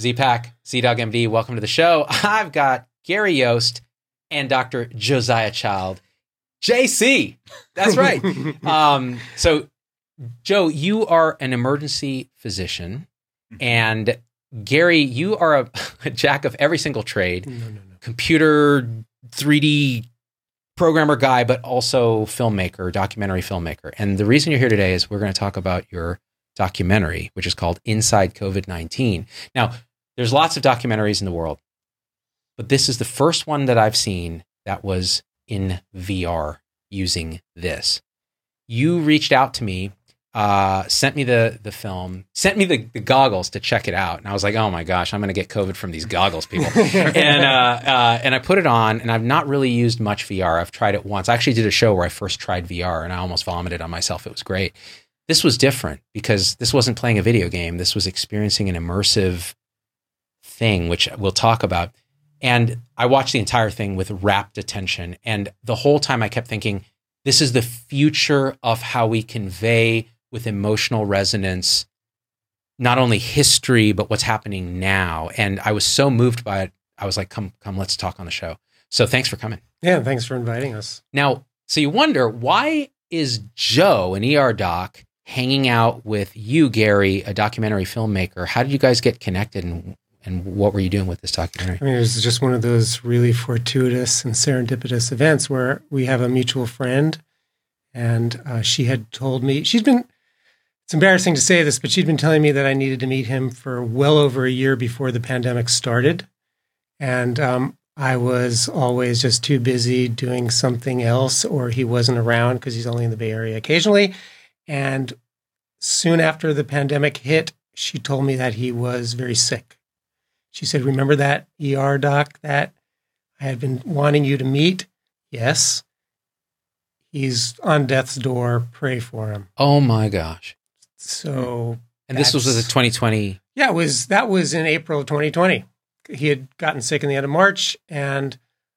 Z-Pack, Z-Dog MD, welcome to the show. I've got Gary Yost and Dr. Josiah Child. JC, that's right. So, Joe, you are an emergency physician, and Gary, you are a jack of every single trade. No. Computer, 3D programmer guy, but also filmmaker, documentary filmmaker. And the reason you're here today is we're going to talk about your documentary, which is called Inside COVID-19. Now, there's lots of documentaries in the world, but this is the first one that I've seen that was in VR using this. You reached out to me, sent me the film, sent me the goggles to check it out. And I was like, oh my gosh, I'm going to get COVID from these goggles, people. and I put it on, and I've not really used much VR. I've tried it once. I actually did a show where I first tried VR, and I almost vomited on myself. It was great. This was different because this wasn't playing a video game. This was experiencing an immersive thing, which we'll talk about. And I watched the entire thing with rapt attention. And the whole time I kept thinking, this is the future of how we convey with emotional resonance, not only history, but what's happening now. And I was so moved by it. I was like, come, let's talk on the show. So thanks for coming. Yeah, thanks for inviting us. Now, so you wonder, why is Joe, an ER doc, hanging out with you, Gary, a documentary filmmaker? How did you guys get connected, and what were you doing with this documentary? I mean, it was just one of those really fortuitous and serendipitous events where we have a mutual friend, and she had told me, it's embarrassing to say this, but she'd been telling me that I needed to meet him for well over a year before the pandemic started. And I was always just too busy doing something else, or he wasn't around because he's only in the Bay Area occasionally. And soon after the pandemic hit, she told me that he was very sick. She said, remember that ER doc that I had been wanting you to meet? Yes. He's on death's door. Pray for him. Oh my gosh. So. And this was the 2020. Yeah, that was in April of 2020. He had gotten sick in the end of March, and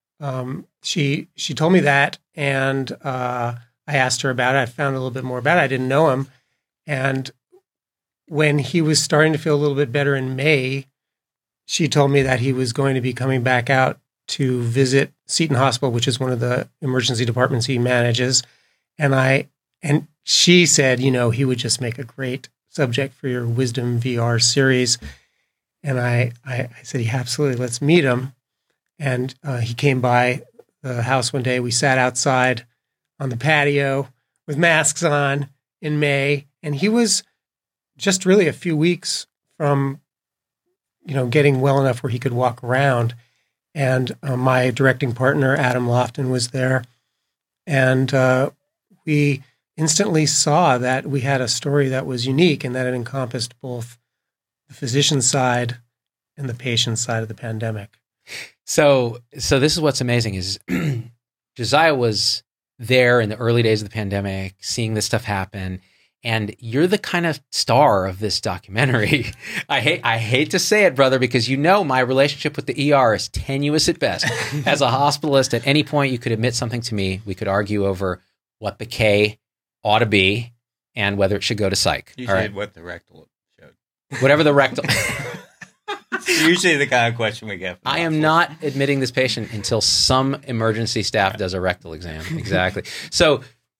she told me that, and I asked her about it. I found a little bit more about it. I didn't know him. And when he was starting to feel a little bit better in May, she told me that he was going to be coming back out to visit Seton Hospital, which is one of the emergency departments he manages. And she said, he would just make a great subject for your Wisdom VR series. And I said, yeah, absolutely, let's meet him. And he came by the house one day. We sat outside on the patio with masks on in May. And he was just really a few weeks from, getting well enough where he could walk around. And my directing partner, Adam Lofton, was there. And we instantly saw that we had a story that was unique and that it encompassed both the physician side and the patient side of the pandemic. So this is what's amazing is Josiah was there in the early days of the pandemic, seeing this stuff happen. And you're the kind of star of this documentary. I hate to say it, brother, because my relationship with the ER is tenuous at best. As a hospitalist, at any point you could admit something to me. We could argue over what the K ought to be and whether it should go to psych. You said what the rectal showed. Whatever the rectal. It's usually the kind of question we get. I am not admitting this patient until some emergency staff does a rectal exam. Exactly. So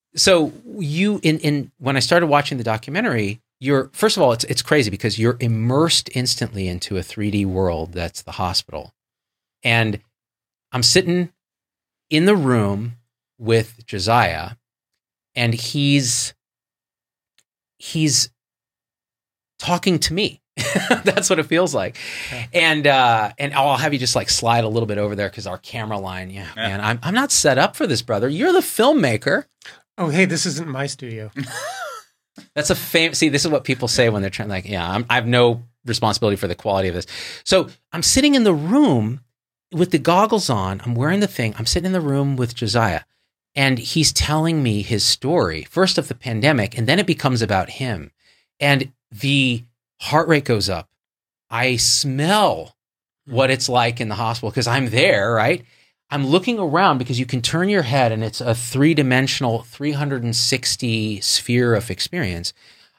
you when I started watching the documentary, first of all, it's crazy because you're immersed instantly into a 3D world that's the hospital. And I'm sitting in the room with Josiah, and he's talking to me. That's what it feels like. Okay. And I'll have you just like slide a little bit over there because our camera line, man, I'm not set up for this, brother. You're the filmmaker. Oh, hey, this isn't my studio. That's see, this is what people say when they're trying, like, I have no responsibility for the quality of this. So I'm sitting in the room with the goggles on. I'm wearing the thing. I'm sitting in the room with Josiah, and he's telling me his story, first of the pandemic, and then it becomes about him. And the heart rate goes up. I smell what it's like in the hospital because I'm there, right? I'm looking around because you can turn your head and it's a 3-dimensional, 360 sphere of experience.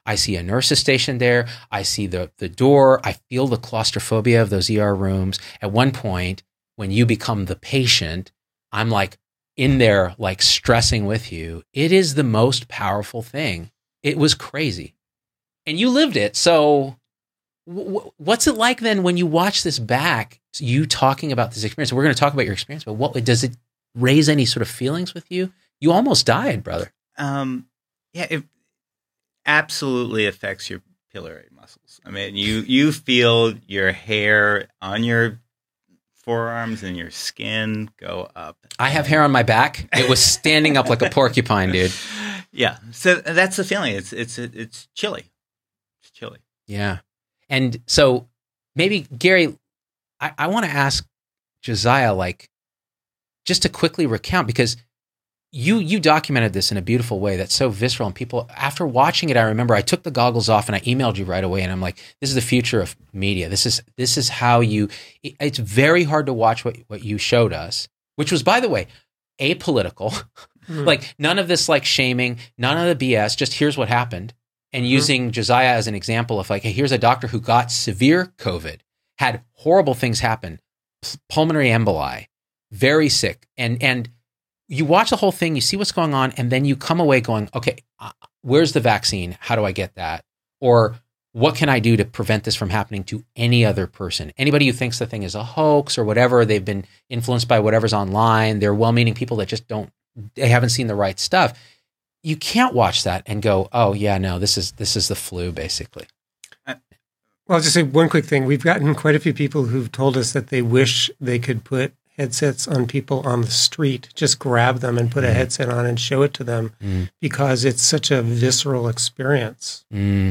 I see a nurse is stationed there. I see the door. I feel the claustrophobia of those ER rooms. At one point, when you become the patient, I'm like in there, like stressing with you. It is the most powerful thing. It was crazy. And you lived it. So what's it like then when you watch this back, you talking about this experience? We're going to talk about your experience, but what does it raise any sort of feelings with you? You almost died, brother. Yeah, it absolutely affects your piliary muscles. I mean, you feel your hair on your forearms and your skin go up. I have hair on my back. It was standing up like a porcupine, dude. Yeah, so that's the feeling. It's chilly. It's chilly. Yeah, and so maybe Gary, I want to ask Josiah, like, just to quickly recount, because you documented this in a beautiful way that's so visceral, and people, after watching it, I remember I took the goggles off and I emailed you right away, and I'm like, this is the future of media. This is how it's very hard to watch what you showed us, which was, by the way, apolitical. Like, none of this like shaming, none of the BS, just here's what happened. And using Josiah as an example of like, hey, here's a doctor who got severe COVID, had horrible things happen, pulmonary emboli, very sick, and you watch the whole thing, you see what's going on, and then you come away going, okay, where's the vaccine? How do I get that? Or what can I do to prevent this from happening to any other person? Anybody who thinks the thing is a hoax or whatever, they've been influenced by whatever's online, they're well-meaning people that just they haven't seen the right stuff. You can't watch that and go, oh yeah, no, this is the flu, basically. Well, I'll just say one quick thing. We've gotten quite a few people who've told us that they wish they could put headsets on people on the street, just grab them and put a headset on and show it to them because it's such a visceral experience.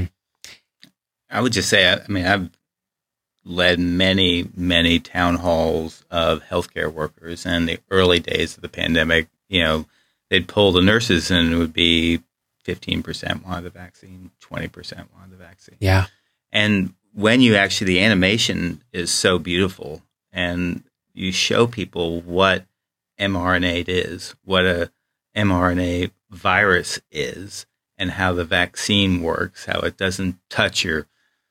I would just say, I mean, I've led many, many town halls of healthcare workers, and the early days of the pandemic, they'd pull the nurses and it would be 15% wanted the vaccine, 20% wanted the vaccine. Yeah. And when the animation is so beautiful, and you show people what mRNA is, what a mRNA virus is, and how the vaccine works, how it doesn't touch your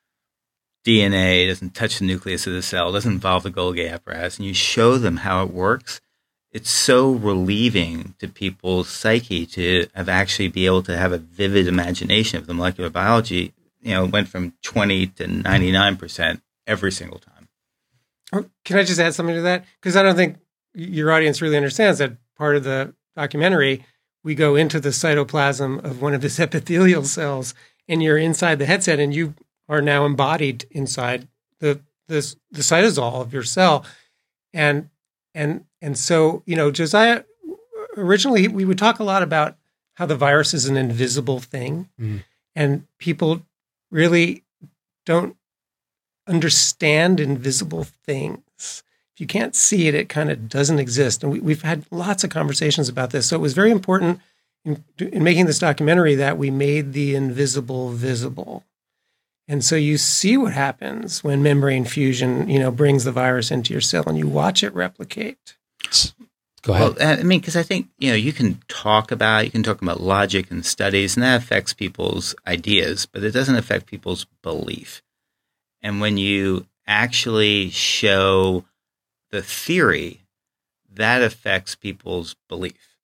DNA, doesn't touch the nucleus of the cell, doesn't involve the Golgi apparatus, and you show them how it works. It's so relieving to people's psyche to have actually be able to have a vivid imagination of the molecular biology. It went from 20 to 99% every single time. Can I just add something to that? Because I don't think your audience really understands that part of the documentary, we go into the cytoplasm of one of his epithelial cells, and you're inside the headset, and you are now embodied inside the cytosol of your cell. And so, Josiah, originally we would talk a lot about how the virus is an invisible thing, and people really don't understand invisible things. If you can't see it, it kind of doesn't exist. And we've had lots of conversations about this. So it was very important in making this documentary that we made the invisible visible. And so you see what happens when membrane fusion, brings the virus into your cell, and you watch it replicate. Go ahead. Well, I mean, because I think, you can talk about logic and studies, and that affects people's ideas, but it doesn't affect people's belief. And when you actually show the theory, that affects people's belief.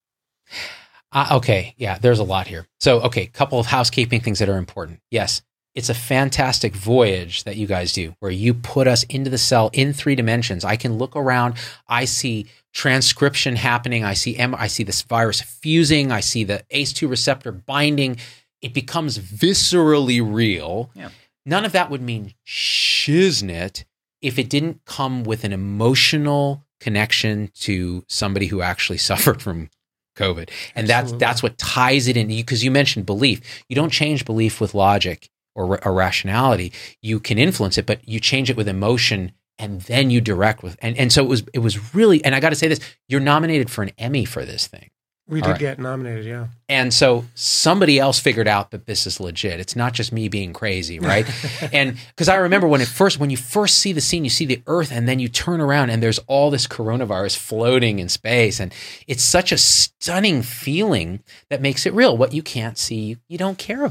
Okay. Yeah, there's a lot here. So, okay, couple of housekeeping things that are important. Yes, it's a fantastic voyage that you guys do, where you put us into the cell in 3 dimensions. I can look around. I see transcription happening. I see this virus fusing. I see the ACE2 receptor binding. It becomes viscerally real. Yeah. None of that would mean shiznit if it didn't come with an emotional connection to somebody who actually suffered from COVID. And that's what ties it in, because you mentioned belief. You don't change belief with logic or rationality. You can influence it, but you change it with emotion, and then you direct with, and so it was really, and I got to say this, you're nominated for an Emmy for this thing. We did get nominated, yeah. And so somebody else figured out that this is legit. It's not just me being crazy, right? And because I remember when you first see the scene, you see the Earth, and then you turn around and there's all this coronavirus floating in space. And it's such a stunning feeling that makes it real. What you can't see, you don't care about.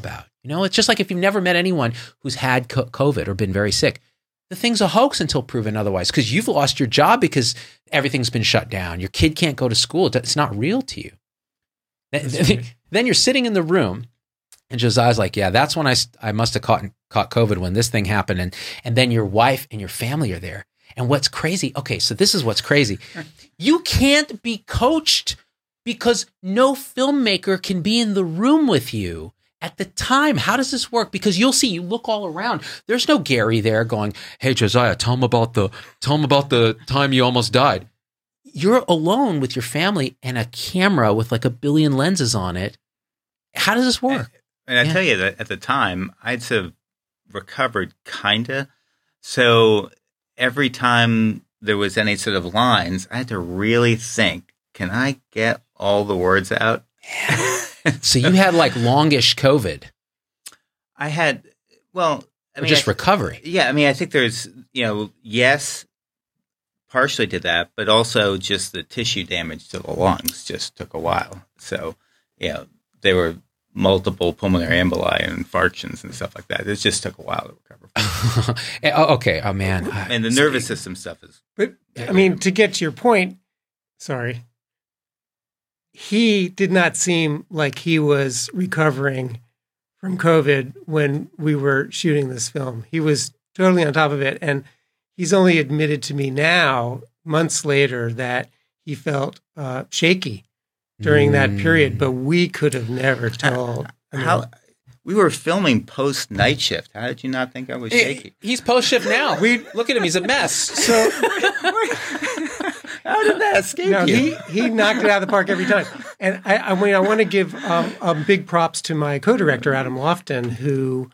It's just like if you've never met anyone who's had COVID or been very sick, the thing's a hoax until proven otherwise, because you've lost your job because everything's been shut down. Your kid can't go to school. It's not real to you. Then you're sitting in the room and Josiah's like, yeah, that's when I must have caught COVID when this thing happened. And then your wife and your family are there. And what's crazy, okay, so this is what's crazy. You can't be coached because no filmmaker can be in the room with you at the time. How does this work? Because you'll see, you look all around. There's no Gary there going, hey, Josiah, tell him about the time you almost died. You're alone with your family and a camera with like a billion lenses on it. How does this work? And I tell you that at the time, I'd sort of recovered kinda. So every time there was any sort of lines, I had to really think, can I get all the words out? So you had like longish COVID. I had, well, I mean, just recovery. Yeah. I mean, I think there's, yes, partially to that, but also just the tissue damage to the lungs just took a while. So, there were multiple pulmonary emboli and infarctions and stuff like that. It just took a while to recover. Okay. Oh, man. And the nervous system stuff is. But, I mean, to get to your point, sorry, he did not seem like he was recovering from COVID when we were shooting this film. He was totally on top of it. And he's only admitted to me now, months later, that he felt shaky during that period, but we could have never told. We were filming post night shift. How did you not think I was shaky? He's post shift now. Look at him; he's a mess. So how did that escape you? He knocked it out of the park every time. And I mean, I want to give big props to my co-director Adam Lofton, who,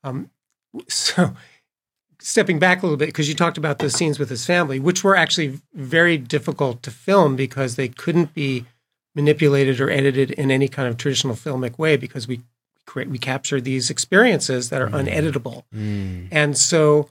so stepping back a little bit, because you talked about those scenes with his family, which were actually very difficult to film because they couldn't be manipulated or edited in any kind of traditional filmic way, because we capture these experiences that are uneditable. And so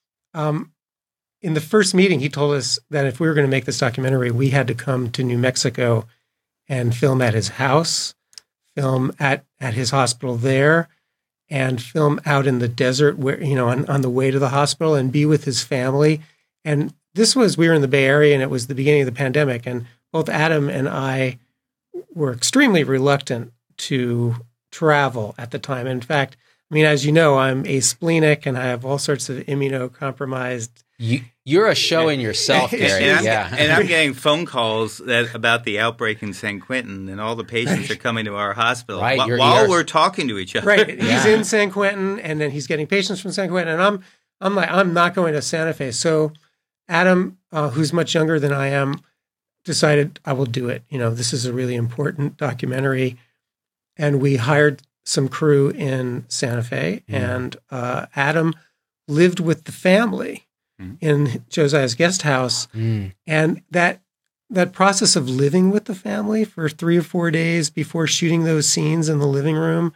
in the first meeting, he told us that if we were going to make this documentary, we had to come to New Mexico and film at his house, film at his hospital there, and film out in the desert where, on the way to the hospital, and be with his family. And we were in the Bay Area, and it was the beginning of the pandemic. And both Adam and I were extremely reluctant to travel at the time. In fact, I mean, as you know, I'm asplenic and I have all sorts of immunocompromised. You're a show in yourself, Gary. And I'm getting phone calls about the outbreak in San Quentin, and all the patients are coming to our hospital while we're talking to each other. Right. He's in San Quentin, and then he's getting patients from San Quentin, and I'm like, I'm not going to Santa Fe. So Adam, who's much younger than I am, decided I will do it. This is a really important documentary. And we hired some crew in Santa Fe, and Adam lived with the family in Josiah's guest house. And that process of living with the family for 3 or 4 days before shooting those scenes in the living room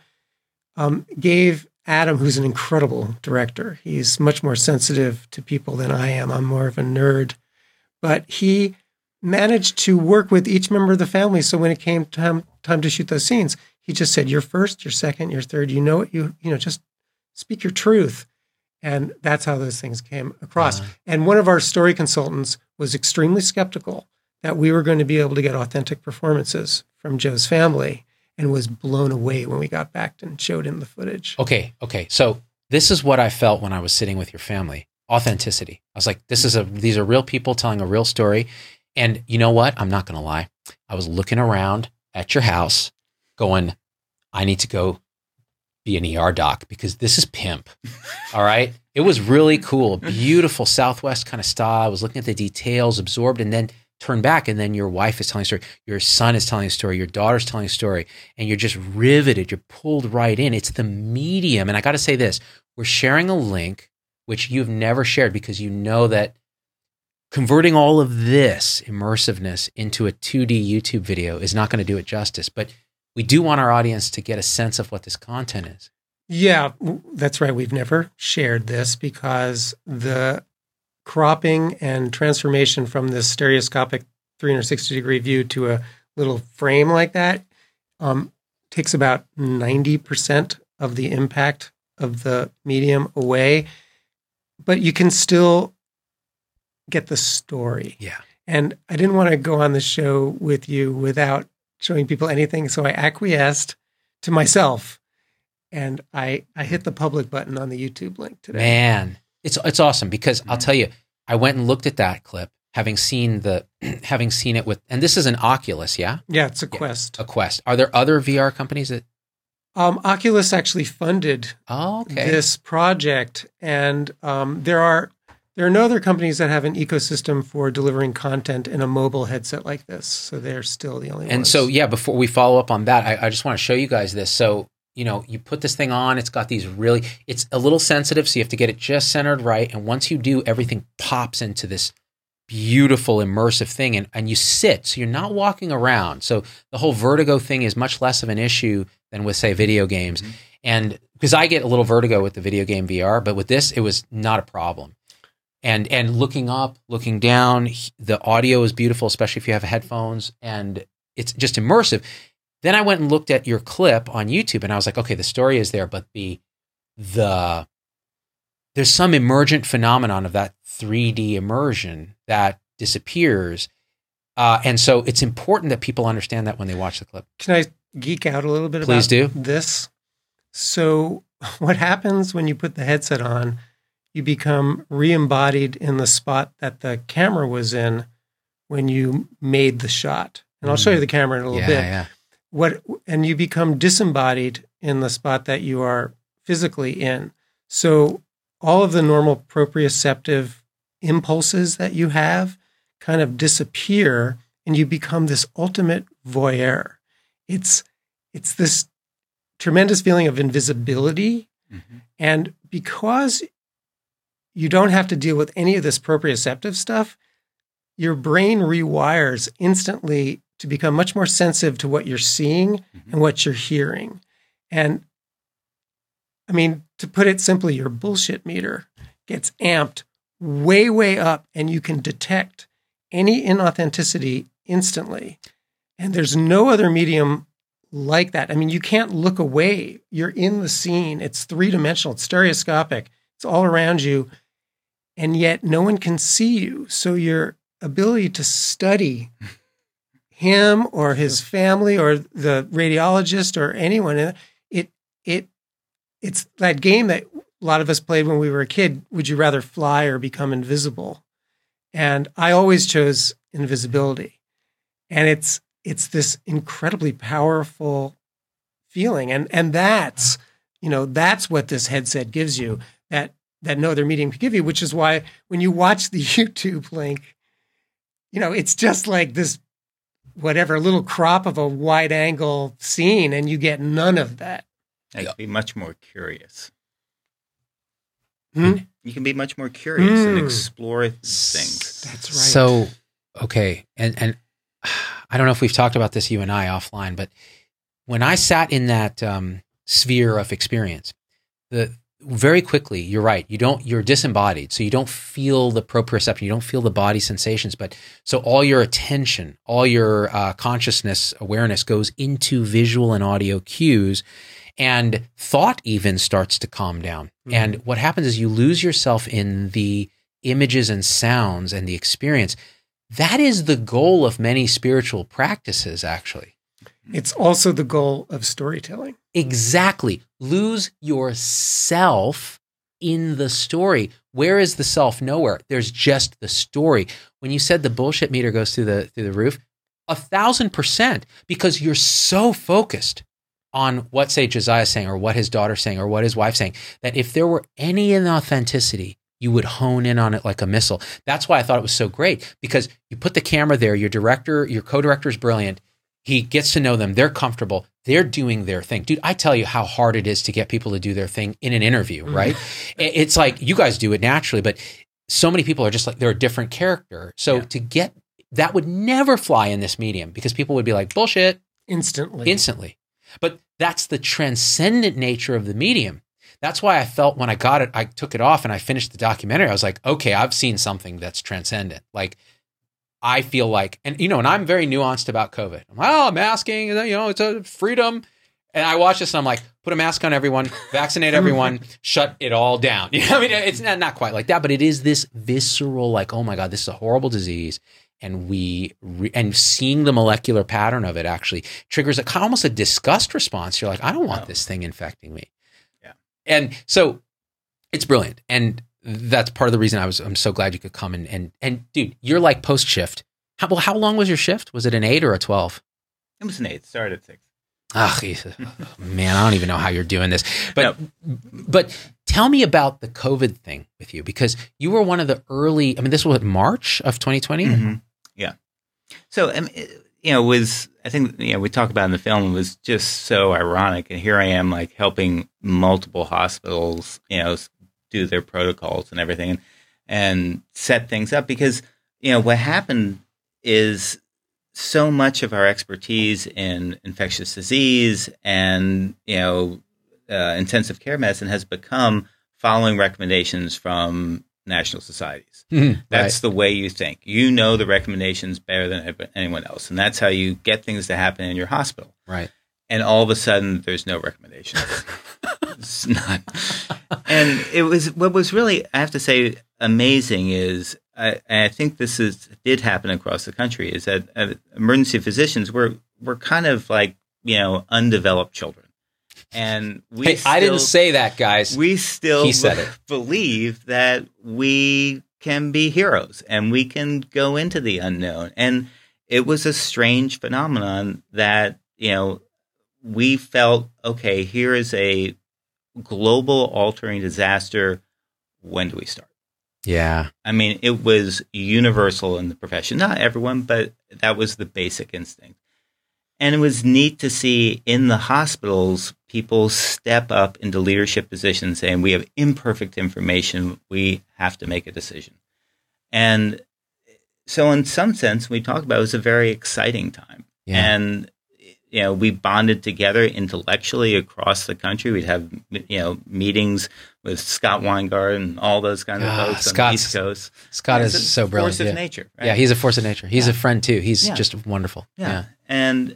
gave Adam, who's an incredible director, he's much more sensitive to people than I am. I'm more of a nerd. But he managed to work with each member of the family. So when it came time to shoot those scenes, he just said, "You're first, you're second, you're third. Just speak your truth." And that's how those things came across. And one of our story consultants was extremely skeptical that we were going to be able to get authentic performances from Joe's family, and was blown away when we got back and showed him the footage. Okay. So this is what I felt when I was sitting with your family. Authenticity. I was like, these are real people telling a real story. And you know what? I'm not going to lie. I was looking around at your house going, I need to go be an ER doc because this is pimp. All right. It was really cool. Beautiful Southwest kind of style. I was looking at the details, absorbed, and then turn back. And then your wife is telling a story. Your son is telling a story. Your daughter's telling a story. And you're just riveted. You're pulled right in. It's the medium. And I got to say this, we're sharing a link, which you've never shared because you know that converting all of this immersiveness into a 2D YouTube video is not going to do it justice. But we do want our audience to get a sense of what this content is. Yeah, that's right. We've never shared this because the cropping and transformation from this stereoscopic 360-degree view to a little frame like that takes about 90% of the impact of the medium away, but you can still get the story. Yeah. And I didn't want to go on the show with you without showing people anything, so I acquiesced to myself, and I hit the public button on the YouTube link today. Man, it's awesome because I'll tell you, I went and looked at that clip, having seen it with, and this is an Oculus, yeah? Yeah, it's a Quest. A Quest. Are there other VR companies that? Oculus actually funded this project, and there are no other companies that have an ecosystem for delivering content in a mobile headset like this. So they're still the only ones. And so, yeah, before we follow up on that, I just want to show you guys this. So, you put this thing on, it's got these it's a little sensitive, so you have to get it just centered right. And once you do, everything pops into this beautiful immersive thing, and you sit, so you're not walking around. So the whole vertigo thing is much less of an issue than with, say, video games. Mm-hmm. And because I get a little vertigo with the video game VR, but with this, it was not a problem. And looking up, looking down, the audio is beautiful, especially if you have headphones, and it's just immersive. Then I went and looked at your clip on YouTube, and I was like, okay, the story is there, but there's some emergent phenomenon of that 3D immersion that disappears. And so it's important that people understand that when they watch the clip. Can I geek out a little bit Please about do. This? So what happens when you put the headset on, you become re-embodied in the spot that the camera was in when you made the shot. And I'll show you the camera in a little bit. Yeah. And you become disembodied in the spot that you are physically in. So all of the normal proprioceptive impulses that you have kind of disappear, and you become this ultimate voyeur. It's this tremendous feeling of invisibility. Mm-hmm. And because you don't have to deal with any of this proprioceptive stuff, your brain rewires instantly to become much more sensitive to what you're seeing and what you're hearing. And I mean, to put it simply, your bullshit meter gets amped way, way up, and you can detect any inauthenticity instantly. And there's no other medium like that. I mean, you can't look away. You're in the scene. It's three-dimensional. It's stereoscopic. It's all around you. And yet no one can see you. So your ability to study him or his family or the radiologist or anyone, it's that game that a lot of us played when we were a kid. Would you rather fly or become invisible? And I always chose invisibility. And it's this incredibly powerful feeling. And that's what this headset gives you that no other medium can give you, which is why when you watch the YouTube link, it's just like this, whatever, little crop of a wide angle scene, and you get none of that. I can be much more curious. Hmm? You can be much more curious and explore things. That's right. So, okay. And I don't know if we've talked about this, you and I, offline, but when I sat in that sphere of experience, very quickly, you're right. You're disembodied. So you don't feel the proprioception. You don't feel the body sensations. But so all your attention, all your consciousness, awareness goes into visual and audio cues, and thought even starts to calm down. Mm-hmm. And what happens is you lose yourself in the images and sounds and the experience. That is the goal of many spiritual practices, actually. It's also the goal of storytelling. Exactly. Lose yourself in the story. Where is the self? Nowhere. There's just the story. When you said the bullshit meter goes through the roof, 1,000%, because you're so focused on what, say, Josiah's saying, or what his daughter's saying, or what his wife's saying, that if there were any inauthenticity, you would hone in on it like a missile. That's why I thought it was so great, because you put the camera there, your co-director is brilliant. He gets to know them. They're comfortable. They're doing their thing. Dude, I tell you how hard it is to get people to do their thing in an interview, right? It's like you guys do it naturally, but so many people are just like, they're a different character. So to get, that would never fly in this medium, because people would be like, bullshit. Instantly. But that's the transcendent nature of the medium. That's why I felt when I got it, I took it off and I finished the documentary. I was like, okay, I've seen something that's transcendent. Like, I feel like, and I'm very nuanced about COVID. I'm like, masking, it's a freedom. And I watch this and I'm like, put a mask on everyone, vaccinate everyone, shut it all down. You know, I mean, it's not quite like that, but it is this visceral, like, oh my God, this is a horrible disease. And and seeing the molecular pattern of it actually triggers almost a disgust response. You're like, I don't want this thing infecting me. Yeah. And so it's brilliant. And that's part of the reason I'm so glad you could come and dude, you're like post shift. How long was your shift? Was it an 8 or a 12? It was an 8. Started at 6. Man, I don't even know how you're doing this. But tell me about the COVID thing with you, because you were one of the early, I mean, this was March of 2020? Mm-hmm. Yeah. So, I think, we talk about in the film, it was just so ironic. And here I am, like, helping multiple hospitals, do their protocols and everything and set things up. Because, what happened is so much of our expertise in infectious disease and, intensive care medicine has become following recommendations from national societies. That's the way you think. You know the recommendations better than anyone else. And that's how you get things to happen in your hospital. Right. And all of a sudden, there's no recommendations. It's not. And what was really, I have to say, amazing is, I think did happen across the country, is that emergency physicians were kind of like, undeveloped children. And I didn't say that, guys. We still he said it. Believe that we can be heroes and we can go into the unknown. And it was a strange phenomenon that, we felt, okay, here is a global altering disaster. When do we start? Yeah. I mean, it was universal in the profession. Not everyone, but that was the basic instinct. And it was neat to see in the hospitals, people step up into leadership positions saying, we have imperfect information. We have to make a decision. And so in some sense, we talked about it was a very exciting time. Yeah. And, we bonded together intellectually across the country. We'd have, meetings with Scott Weingart and all those kinds of folks on the East Coast. Scott is so brilliant. Force of nature. Right? Yeah, he's a force of nature. He's a friend too. He's just wonderful. Yeah. And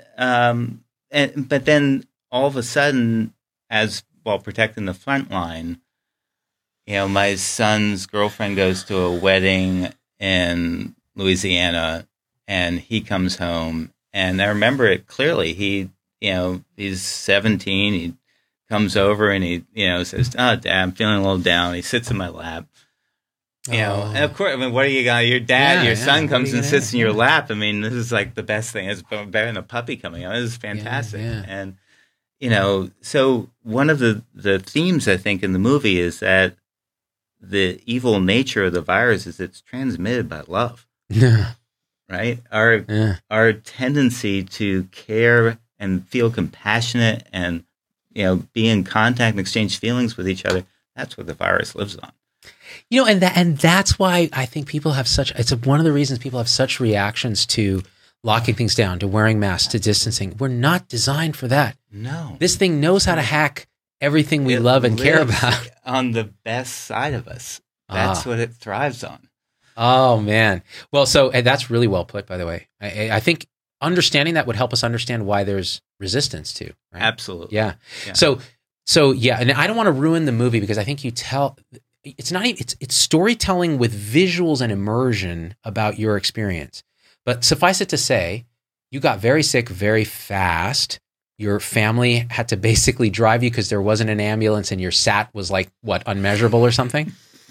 but then all of a sudden, while protecting the front line, my son's girlfriend goes to a wedding in Louisiana, and he comes home. And I remember it clearly. He's 17. He comes over and he, says, "Oh, Dad, I'm feeling a little down." He sits in my lap. And of course, I mean, what do you got? Your dad, your son comes and sits in your lap. I mean, this is like the best thing. It's better than a puppy coming out. This is fantastic. Yeah. And, so one of the themes, I think, in the movie is that the evil nature of the virus is it's transmitted by love. Yeah. Right? Our tendency to care and feel compassionate and, be in contact and exchange feelings with each other, that's what the virus lives on. And that's why I think people have it's one of the reasons people have such reactions to locking things down, to wearing masks, to distancing. We're not designed for that. No. This thing knows how to hack everything we love and care about. On the best side of us. That's what it thrives on. Oh, man. Well, so that's really well put, by the way. I think understanding that would help us understand why there's resistance to. Right? Absolutely. Yeah. So yeah, and I don't want to ruin the movie because I think it's storytelling with visuals and immersion about your experience. But suffice it to say, you got very sick very fast. Your family had to basically drive you because there wasn't an ambulance, and your SAT was like, what, unmeasurable or something?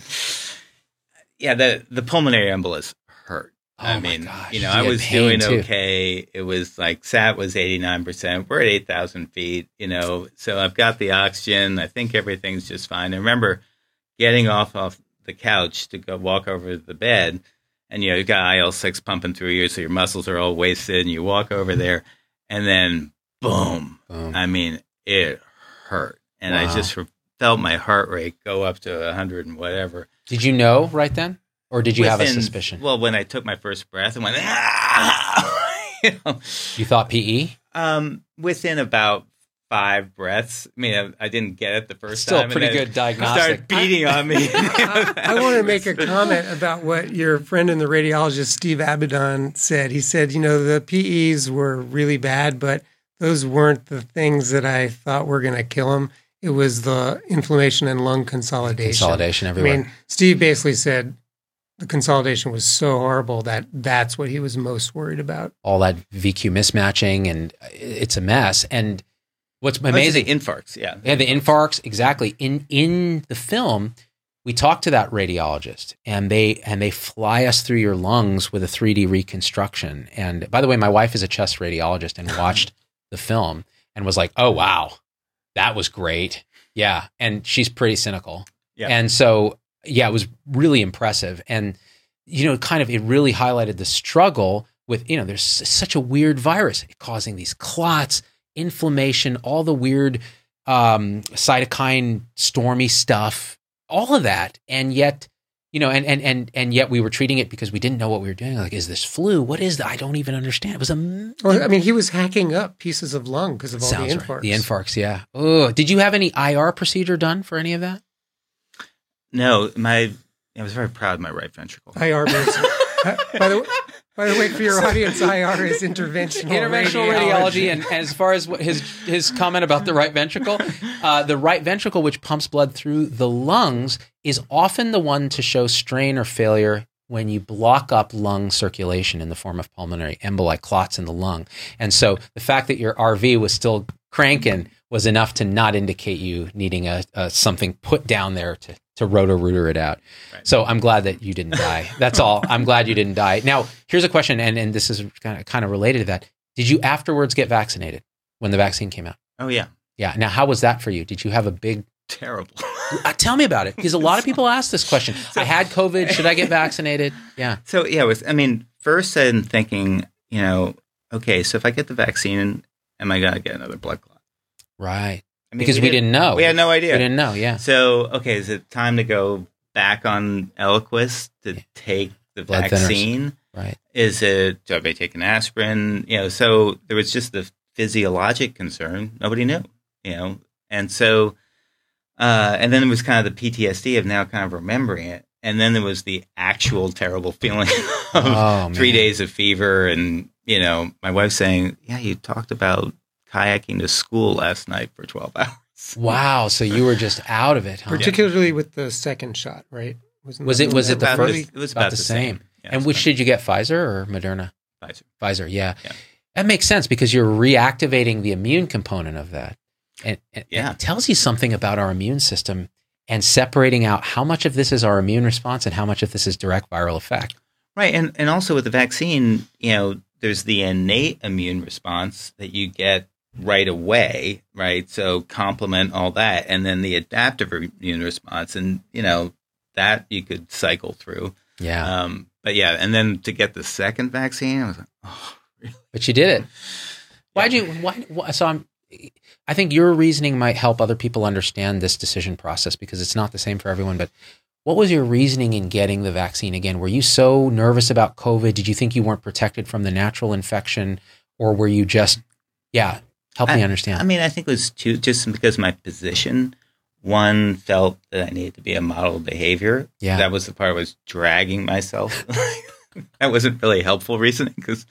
Yeah, the pulmonary embolus hurt. I mean, gosh, I was doing okay. It was like SAT was 89%. We're at 8,000 feet, so I've got the oxygen. I think everything's just fine. I remember getting off the couch to go walk over to the bed, and you've got IL-6 pumping through you, so your muscles are all wasted, and you walk over there, and then boom. I mean, it hurt, and I just felt my heart rate go up to 100 and whatever. Did you know right then? Or did you have a suspicion? Well, when I took my first breath and went, You thought PE? Within about 5 breaths. I mean, I didn't get it the first time. Still pretty good diagnostic. Started beating on me. I want to make a comment about what your friend and the radiologist, Steve Abaddon, said. He said, the PEs were really bad, but those weren't the things that I thought were going to kill him. It was the inflammation and lung consolidation. Consolidation everywhere. I mean, Steve basically said the consolidation was so horrible that that's what he was most worried about. All that VQ mismatching, and it's a mess. And what's amazing, the infarcts, yeah, the infarcts, exactly. In the film, we talk to that radiologist, and they fly us through your lungs with a 3D reconstruction. And by the way, my wife is a chest radiologist and watched the film and was like, "Oh wow, that was great." Yeah, and she's pretty cynical. Yeah, and so yeah, it was really impressive, and it really highlighted the struggle with there's such a weird virus causing these clots, inflammation, all the weird cytokine stormy stuff. All of that, and yet, and yet we were treating it because we didn't know what we were doing. Like, is this flu? What is that? I don't even understand. It was he was hacking up pieces of lung because of all the infarcts. Right. The infarcts, yeah. Oh, did you have any IR procedure done for any of that? No, I was very proud of my right ventricle. IR, by the way, for your audience, IR is interventional radiology. And as far as his comment about the right ventricle, the right ventricle, which pumps blood through the lungs, is often the one to show strain or failure when you block up lung circulation in the form of pulmonary emboli, clots in the lung. And so the fact that your RV was still cranking was enough to not indicate you needing something put down there to roto-rooter it out. Right. So I'm glad that you didn't die. That's all. I'm glad you didn't die. Now, here's a question, and this is kind of related to that. Did you afterwards get vaccinated when the vaccine came out? Oh, yeah. Yeah. Now, how was that for you? Did you have a big... Terrible. Tell me about it, because a lot of people ask this question. I had COVID. Should I get vaccinated? Yeah. So, yeah, first I'm thinking, okay, so if I get the vaccine, am I going to get another blood clot? Right. Because we didn't know. We had no idea. We didn't know, yeah. So, okay, is it time to go back on Eliquis to take the blood vaccine? Thinners. Right. Do I take an aspirin? So there was just the physiologic concern. Nobody knew, And so, and then it was kind of the PTSD of now kind of remembering it. And then there was the actual terrible feeling of 3 days of fever. And, my wife saying, yeah, you talked about kayaking to school last night for 12 hours. Wow. So you were just out of it, huh? Particularly with the second shot, right? Was it the first? It was about the same. Yeah, and which did you get, Pfizer or Moderna? Pfizer, yeah. That makes sense because you're reactivating the immune component of that. And it tells you something about our immune system and separating out how much of this is our immune response and how much of this is direct viral effect. Right. And also with the vaccine, there's the innate immune response that you get right away, right? So complement all that. And then the adaptive immune response, and, that you could cycle through. Yeah. But yeah, and then to get the second vaccine, I was like, oh, really? But you did it. I think your reasoning might help other people understand this decision process because it's not the same for everyone. But what was your reasoning in getting the vaccine again? Were you so nervous about COVID? Did you think you weren't protected from the natural infection, or were you just, help me understand. I think it was just because of my position. One, felt that I needed to be a model of behavior. Yeah. That was the part I was dragging myself. That wasn't really helpful reasoning because,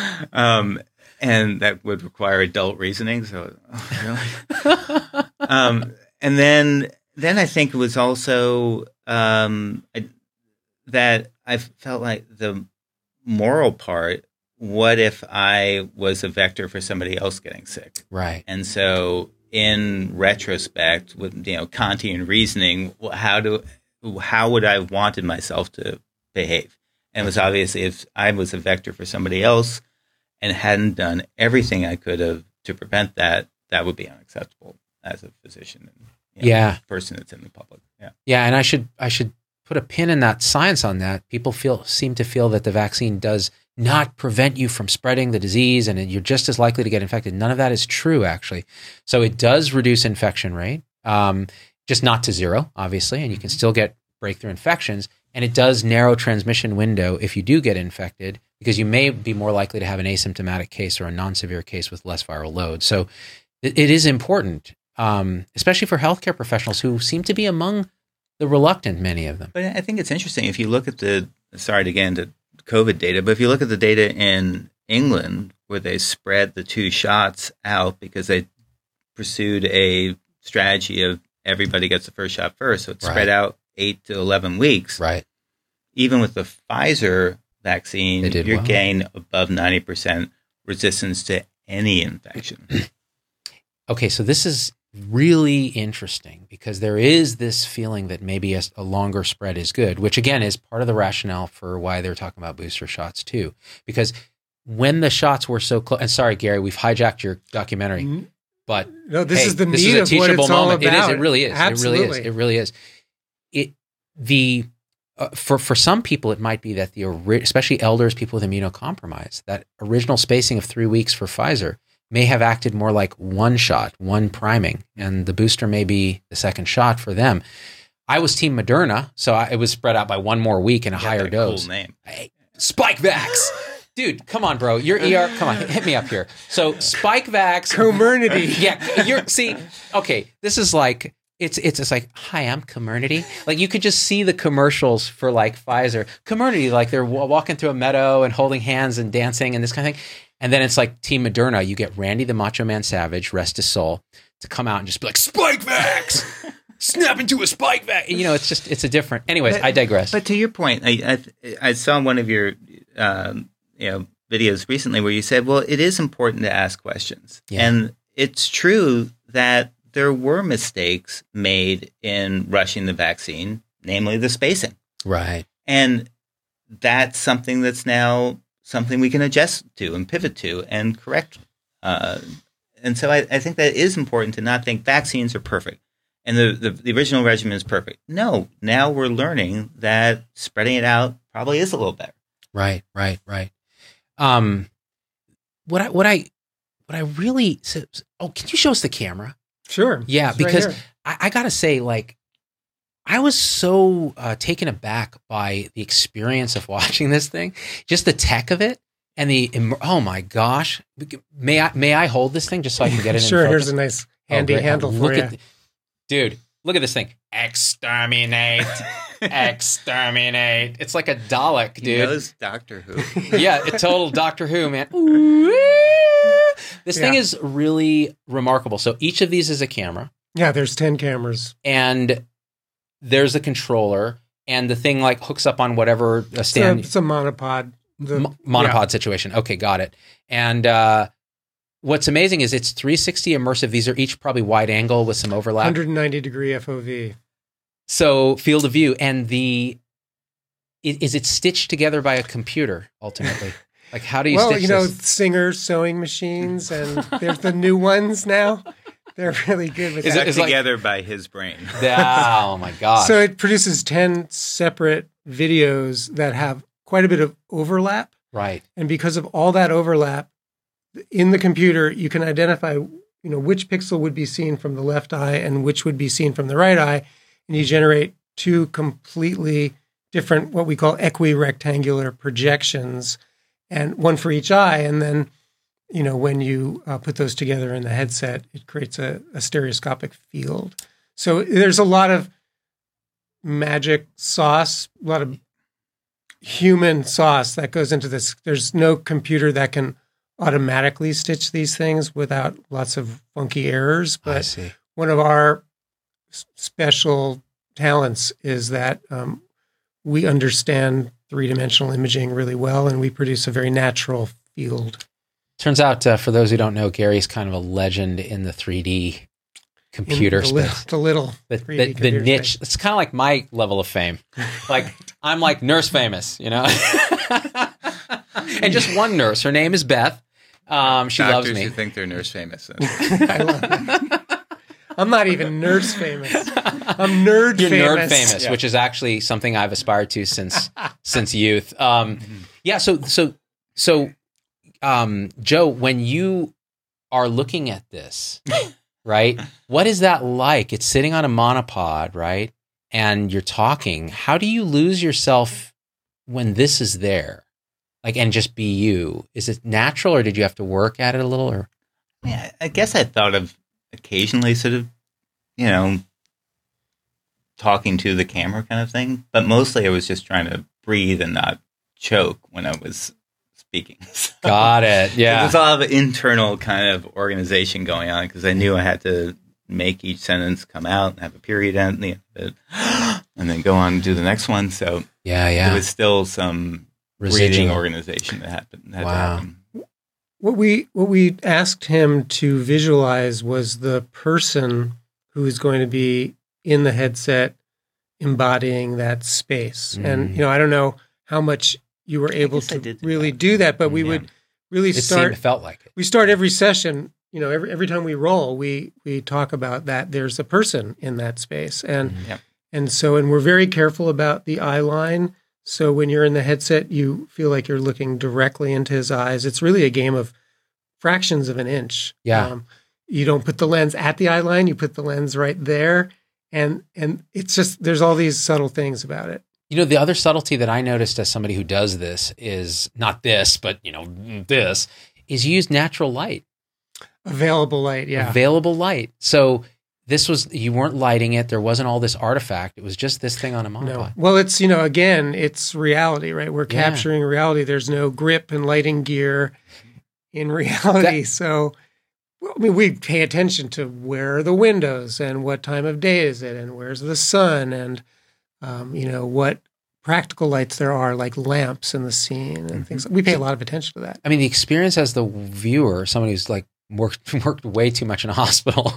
and that would require adult reasoning. So, really? And then I think it was also that I felt like the moral part. What if I was a vector for somebody else getting sick? Right. And so, in retrospect, with Kantian reasoning, how would I have wanted myself to behave? And it was obviously if I was a vector for somebody else and hadn't done everything I could have to prevent that, that would be unacceptable as a physician and person that's in the public. Yeah. Yeah, and I should put a pin in that science on that. People seem to feel that the vaccine does not prevent you from spreading the disease and you're just as likely to get infected. None of that is true, actually. So it does reduce infection rate, just not to zero, obviously, and you can still get breakthrough infections. And it does narrow transmission window if you do get infected, because you may be more likely to have an asymptomatic case or a non-severe case with less viral load. So it is important, especially for healthcare professionals who seem to be among the reluctant, many of them. But I think it's interesting if you look at sorry to get into COVID data, but if you look at the data in England where they spread the 2 shots out because they pursued a strategy of everybody gets the first shot first. So it's spread out 8 to 11 weeks. Right. Even with the Pfizer vaccine, you're well. getting above 90% resistance to any infection. Okay, so this is really interesting because there is this feeling that maybe a longer spread is good, which again is part of the rationale for why they're talking about booster shots too. Because when the shots were so close, and sorry, Gary, we've hijacked your documentary, but no, this is the this meat is a of what teachable it's all moment. It is. about. It really is. Absolutely. It really is. For some people, it might be that especially elders, people with immunocompromise, that original spacing of 3 weeks for Pfizer may have acted more like one shot, one priming, and the booster may be the second shot for them. I was team Moderna, so it was spread out by one more week and a higher dose. Cool name. Hey, Spikevax. Dude, come on, bro. You're ER. Come on, hit me up here. So Spikevax. Comirnaty. Yeah, okay, this is like, it's like, hi, I'm Comirnaty. Like you could just see the commercials for like Pfizer. Comirnaty, like they're walking through a meadow and holding hands and dancing and this kind of thing. And then it's like Team Moderna, you get Randy the Macho Man Savage, rest his soul, to come out and just be like, Spikevax! Snap into a Spikevax! You know, it's a different... Anyways, I digress. But to your point, I saw one of your videos recently where you said, well, it is important to ask questions. Yeah. And it's true that there were mistakes made in rushing the vaccine, namely the spacing. Right. And that's something that's now something we can adjust to and pivot to and correct. And so I think that it is important to not think vaccines are perfect and the original regimen is perfect. No, now we're learning that spreading it out probably is a little better. Right. What I really... can you show us the camera? Sure. Yeah, it's because right here. I got to say, like, I was so taken aback by the experience of watching this thing, just the tech of it, and oh my gosh! May I hold this thing just so I can get it? Sure. in focus? Here's a nice handy handle for you. Dude, look at this thing! Exterminate! Exterminate! It's like a Dalek, dude. He knows Doctor Who. Yeah, a total Doctor Who, man. This thing is really remarkable. So each of these is a camera. Yeah, there's 10 cameras. And there's a controller, and the thing like hooks up on whatever stand. It's a monopod. Monopod situation. Okay, got it. And what's amazing is it's 360 immersive. These are each probably wide angle with some overlap. 190 degree FOV. So field of view. And is it stitched together by a computer ultimately? Like how do you stitch this? Singer sewing machines, and there's the new ones now. They're really good with that. It's together by his brain. Oh my God. So it produces 10 separate videos that have quite a bit of overlap. Right. And because of all that overlap in the computer, you can identify, which pixel would be seen from the left eye and which would be seen from the right eye. And you generate 2 completely different, what we call equirectangular projections, and one for each eye. And then, when you put those together in the headset, it creates a stereoscopic field. So there's a lot of magic sauce, a lot of human sauce that goes into this. There's no computer that can automatically stitch these things without lots of funky errors. But one of our special talents is that we understand 3-dimensional imaging really well, and we produce a very natural field. Turns out, for those who don't know, Gary's kind of a legend in the 3D computer space. The niche. Space. It's kind of like my level of fame. Like I'm like nurse famous, And just one nurse. Her name is Beth. She Doctors loves me. Who think they're nurse famous. I love it. I'm not even nurse famous. I'm nerd You're famous. You're nerd famous, which is actually something I've aspired to since youth. Yeah. So, Joe, when you are looking at this, right? What is that like? It's sitting on a monopod, right? And you're talking. How do you lose yourself when this is there? Like, and just be you? Is it natural, or did you have to work at it a little? Or yeah, I guess I thought of occasionally sort of, talking to the camera kind of thing. But mostly I was just trying to breathe and not choke when I was speaking. So, Got it. Yeah. there's a lot of internal kind of organization going on because I knew I had to make each sentence come out and have a period at the end of it, and then go on and do the next one. So there was still some breathing organization that happened. Had to happen. What we asked him to visualize was the person who is going to be in the headset embodying that space. And, I don't know how much you were able to really do that, but we would really it felt like it. We start every session, every time we roll, we talk about that there's a person in that space. And, and we're very careful about the eye line. So when you're in the headset, you feel like you're looking directly into his eyes. It's really a game of fractions of an inch. Yeah. You don't put the lens at the eye line, you put the lens right there. And it's just, there's all these subtle things about it. The other subtlety that I noticed as somebody who does this is not this, but this is use natural light. Available light. Yeah. Available light. So you weren't lighting it. There wasn't all this artifact. It was just this thing on a monopod. No. Well, it's, again, it's reality, right? We're capturing reality. There's no grip and lighting gear in reality. We pay attention to where are the windows and what time of day is it and where's the sun and, what practical lights there are, like lamps in the scene and things. We pay a lot of attention to that. I mean, the experience as the viewer, somebody who's like worked way too much in a hospital,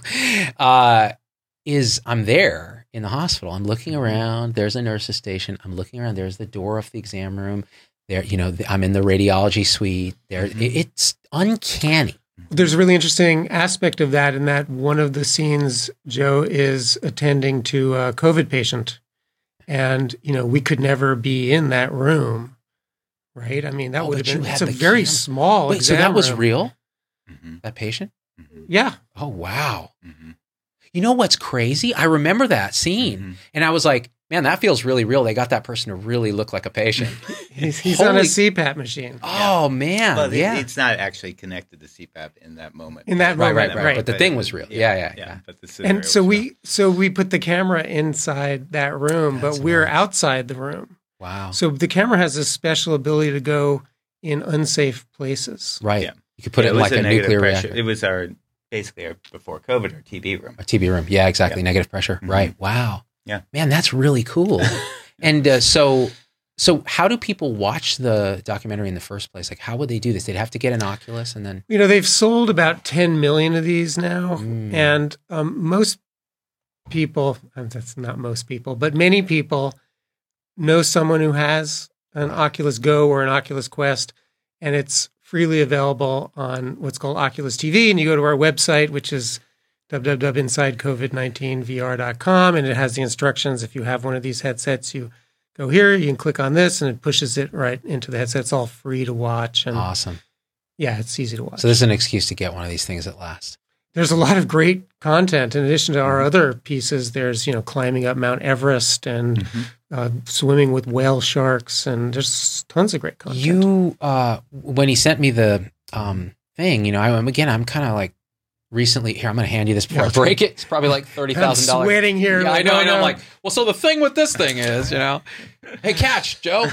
is I'm there in the hospital. I'm looking around. There's a nurse's station. I'm looking around. There's the door of the exam room. There, I'm in the radiology suite. There, it's uncanny. There's a really interesting aspect of that in that one of the scenes, Joe is attending to a COVID patient. And, we could never be in that room, right? I mean, that would have been, it's a very small exam so that was room. Real? That patient? Yeah. Oh, wow. You know what's crazy? I remember that scene. And I was like, man, that feels really real. They got that person to really look like a patient. He's on a CPAP machine. Oh, man. Well, it's not actually connected to CPAP in that moment. Right. But the thing was real. Yeah. But and so we put the camera inside that room, but we're outside the room. Wow. So the camera has a special ability to go in unsafe places. Right. Yeah. You could put it in like a nuclear reactor. It was basically our before COVID, our TB room. A TB room. Yeah, exactly. Negative pressure. Right. Wow. Yeah. Man, that's really cool. And so how do people watch the documentary in the first place? Like, how would they do this? They'd have to get an Oculus and then... they've sold about 10 million of these now. And most people, that's not most people, but many people know someone who has an Oculus Go or an Oculus Quest, and it's freely available on what's called Oculus TV. And you go to our website, which is www.insidecovid19vr.com, and it has the instructions. If you have one of these headsets, you go here, you can click on this, and it pushes it right into the headset. It's all free to watch. And awesome. Yeah, it's easy to watch. So this is an excuse to get one of these things at last. There's a lot of great content. In addition to our other pieces, there's, climbing up Mount Everest and swimming with whale sharks, and there's tons of great content. When he sent me the thing, I'm kind of like, recently, here, I'm going to hand you this before I break it. It's probably like $30,000. I'm sweating here. Yeah, I know. I'm like, well, so the thing with this thing is, hey, catch, Joe.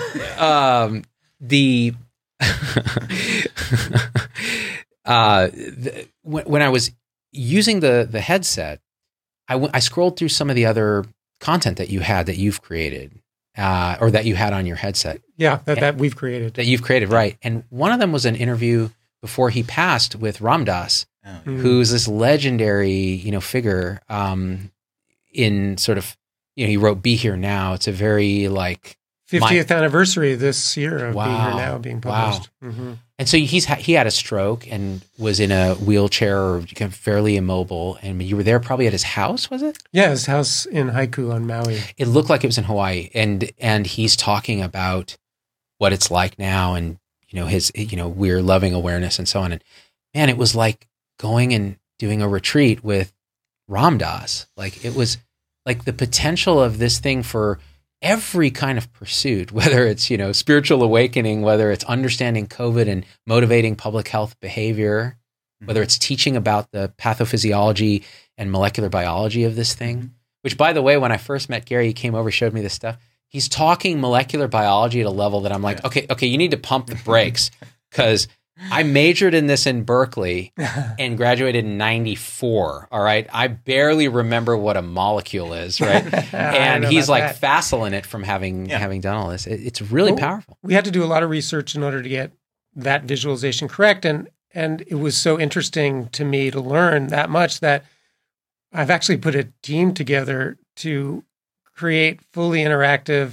When I was using the headset, I scrolled through some of the other content that you've created, or that you had on your headset. Yeah, that we've created. That you've created, right. And one of them was an interview before he passed with Ram Dass, who's this legendary, figure in sort of, he wrote Be Here Now. It's a very 50th anniversary this year of Be Here Now being published. Wow. Mm-hmm. And so he had a stroke and was in a wheelchair or fairly immobile. And you were there probably at his house, was it? Yeah, his house in Haiku on Maui. It looked like it was in Hawaii. And he's talking about what it's like now and, his, we're loving awareness and so on. And man, it was like going and doing a retreat with Ram Dass. It was like the potential of this thing for every kind of pursuit, whether it's, spiritual awakening, whether it's understanding COVID and motivating public health behavior, whether it's teaching about the pathophysiology and molecular biology of this thing, which, by the way, when I first met Gary, he came over, showed me this stuff. He's talking molecular biology at a level that I'm like, okay, you need to pump the brakes because I majored in this in Berkeley and graduated in 94. All right. I barely remember what a molecule is, right? And he's like facile in it from having done all this. It's really powerful. We had to do a lot of research in order to get that visualization correct. And it was so interesting to me to learn that much that I've actually put a team together to create fully interactive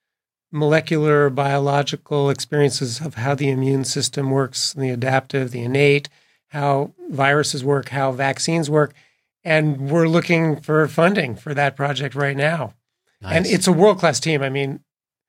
molecular biological experiences of how the immune system works, the adaptive, the innate, how viruses work, how vaccines work. And we're looking for funding for that project right now. Nice. And it's a world-class team. I mean,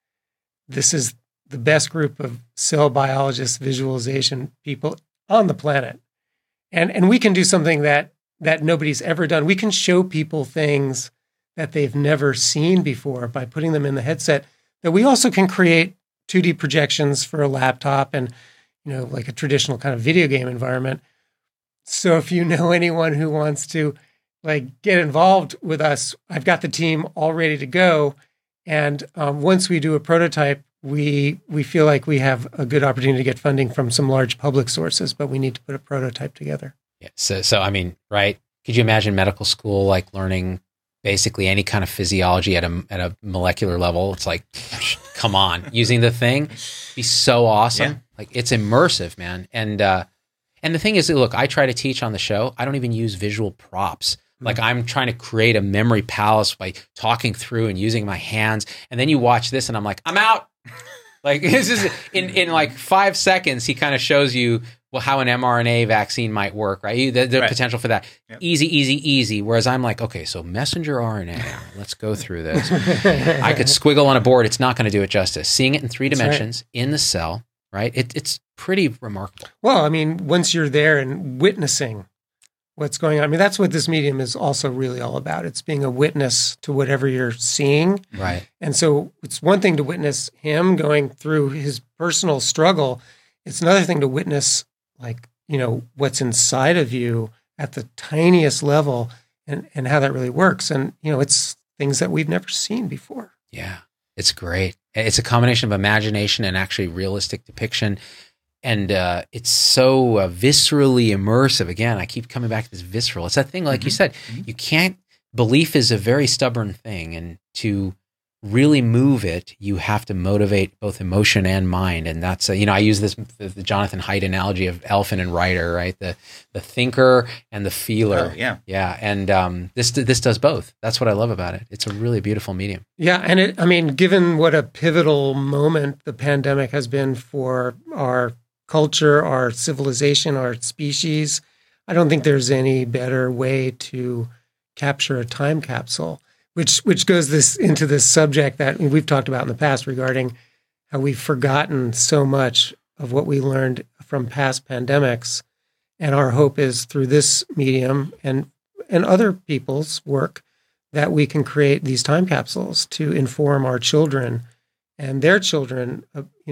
this is the best group of cell biologists, visualization people on the planet. And we can do something that nobody's ever done. We can show people things that they've never seen before by putting them in the headset, that we also can create 2D projections for a laptop and, like a traditional kind of video game environment. So if you know anyone who wants to get involved with us, I've got the team all ready to go. And once we do a prototype, we feel like we have a good opportunity to get funding from some large public sources, but we need to put a prototype together. Yeah. So I mean, right. Could you imagine medical school, learning basically any kind of physiology at a molecular level? It's like, come on, using the thing be so awesome. Yeah. It's immersive, man. And the thing is, look, I try to teach on the show. I don't even use visual props. I'm trying to create a memory palace by talking through and using my hands. And then you watch this and I'm like, I'm out. This is in 5 seconds, he kind of shows you how an mRNA vaccine might work, right? The right. potential for that. Yep. Easy. Whereas I'm like, okay, so messenger RNA, let's go through this. I could squiggle on a board. It's not going to do it justice. Seeing it in 3 dimensions in the cell, right? It's pretty remarkable. Well, I mean, once you're there and witnessing what's going on, I mean, that's what this medium is also really all about. It's being a witness to whatever you're seeing. Right. And so it's one thing to witness him going through his personal struggle. It's another thing to witness what's inside of you at the tiniest level and how that really works. And, it's things that we've never seen before. Yeah, it's great. It's a combination of imagination and actually realistic depiction. And it's so viscerally immersive. Again, I keep coming back to this visceral. It's that thing, like you said, you can't, belief is a very stubborn thing. And to really move it, you have to motivate both emotion and mind. And that's, I use the Jonathan Haidt analogy of elephant and rider, right? The thinker and the feeler. Oh, yeah. Yeah. And this does both. That's what I love about it. It's a really beautiful medium. Yeah. And given what a pivotal moment the pandemic has been for our culture, our civilization, our species, I don't think there's any better way to capture a time capsule. Which goes into this subject that we've talked about in the past regarding how we've forgotten so much of what we learned from past pandemics. And our hope is through this medium and other people's work that we can create these time capsules to inform our children and their children,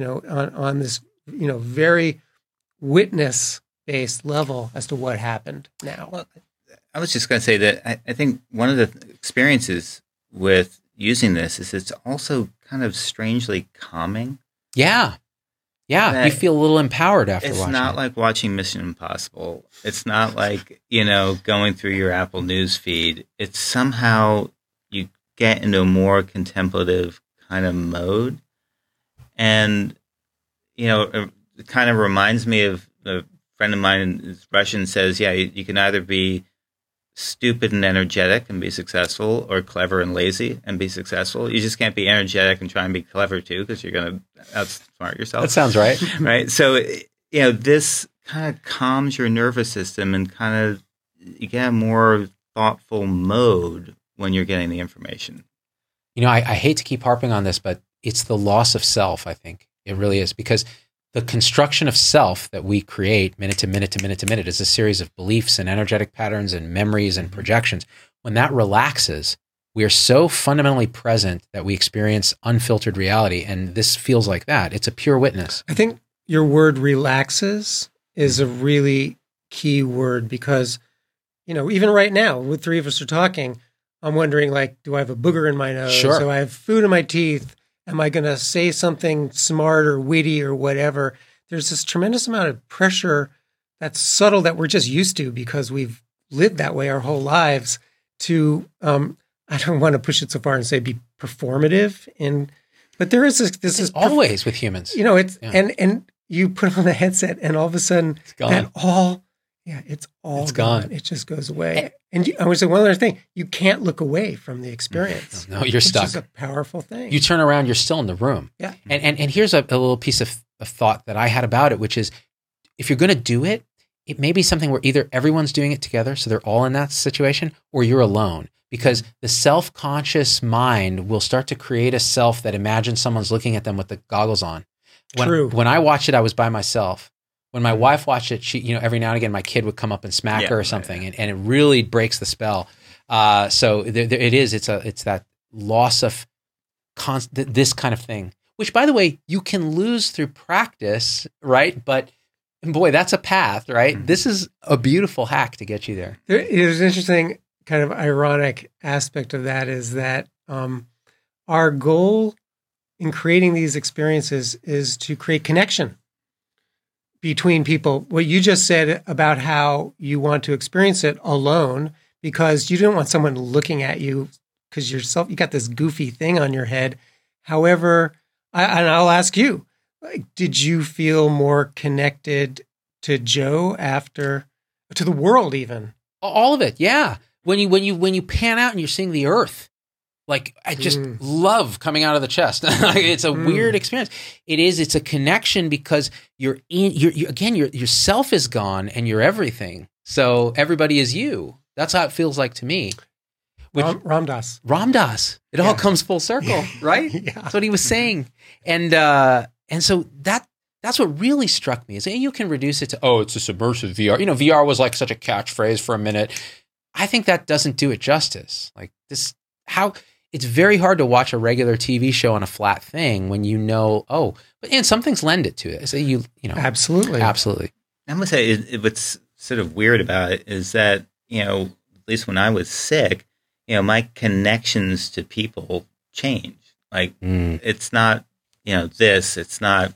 on this, very witness-based level as to what happened now. Well, I was just going to say that I think one of the experiences with using this is it's also kind of strangely calming. Yeah. Yeah. You feel a little empowered after watching it. It's not like watching Mission Impossible. It's not like, going through your Apple News feed. It's somehow you get into a more contemplative kind of mode. And, it kind of reminds me of a friend of mine who's Russian says, you can either be stupid and energetic and be successful, or clever and lazy and be successful. You just can't be energetic and try and be clever too, because you're going to outsmart yourself. That sounds right. Right. So, this kind of calms your nervous system and kind of you get a more thoughtful mode when you're getting the information. I hate to keep harping on this, but it's the loss of self, I think. It really is, because the construction of self that we create minute to minute to minute to minute is a series of beliefs and energetic patterns and memories and projections. When that relaxes, we are so fundamentally present that we experience unfiltered reality. And this feels like that. It's a pure witness. I think your word relaxes is a really key word because, even right now, with 3 of us are talking, I'm wondering, do I have a booger in my nose? Sure. Do I have food in my teeth? Am I going to say something smart or witty or whatever there's this tremendous amount of pressure that's subtle that we're just used to because we've lived that way our whole lives to, I don't want to push it so far and say be performative but there is this is always with humans. It's and you put on a headset and all of a sudden it's gone. It's gone. It just goes away. And I would say one other thing, you can't look away from the experience. No, you're stuck. Which is a powerful thing. You turn around, you're still in the room. Yeah. And here's a little piece of thought that I had about it, which is if you're going to do it, it may be something where either everyone's doing it together, so they're all in that situation, or you're alone. Because the self-conscious mind will start to create a self that imagines someone's looking at them with the goggles on. True. When I watched it, I was by myself. When my wife watched it, she, every now and again, my kid would come up and smack her or something, and it really breaks the spell. So it is. It's that loss of this kind of thing, which, by the way, you can lose through practice, right? But boy, that's a path, right? Mm-hmm. This is a beautiful hack to get you there. There's an interesting kind of ironic aspect of that is that our goal in creating these experiences is to create connection between people. What you just said about how you want to experience it alone because you don't want someone looking at you because you got this goofy thing on your head. However, I'll ask you, did you feel more connected to Joe to the world even? All of it, yeah. When you pan out and you're seeing the earth, like I just love coming out of the chest. It's a weird experience. It's a connection because you're your self is gone and you're everything. So everybody is you. That's how it feels like to me. Ram Dass. It all comes full circle, right? Yeah. That's what he was saying. And so that's what really struck me is you can reduce it to, it's a submersive VR. VR was like such a catchphrase for a minute. I think that doesn't do it justice. Like this, it's very hard to watch a regular TV show on a flat thing when and some things lend it to it. So Absolutely. I must say, what's sort of weird about it is that, at least when I was sick, my connections to people changed. Like it's not, it's not,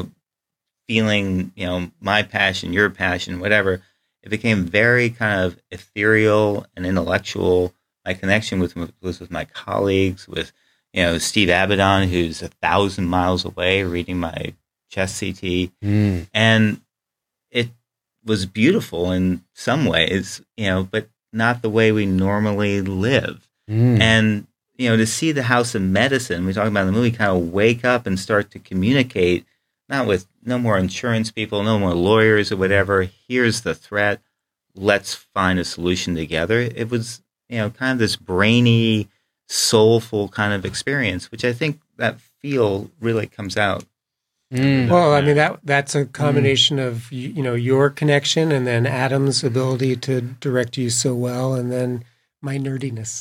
feeling, my passion, your passion, whatever. It became very kind of ethereal and intellectual. My connection was with my colleagues, with Steve Abaddon, who's 1,000 miles away, reading my chest CT, and it was beautiful in some ways, but not the way we normally live. And to see the House of Medicine, we talk about in the movie, kind of wake up and start to communicate, not with no more insurance people, no more lawyers or whatever. Here's the threat. Let's find a solution together. It was, kind of this brainy, soulful kind of experience, which I think that feel really comes out. Well, I mean, that's a combination of, your connection and then Adam's ability to direct you so well, and then my nerdiness.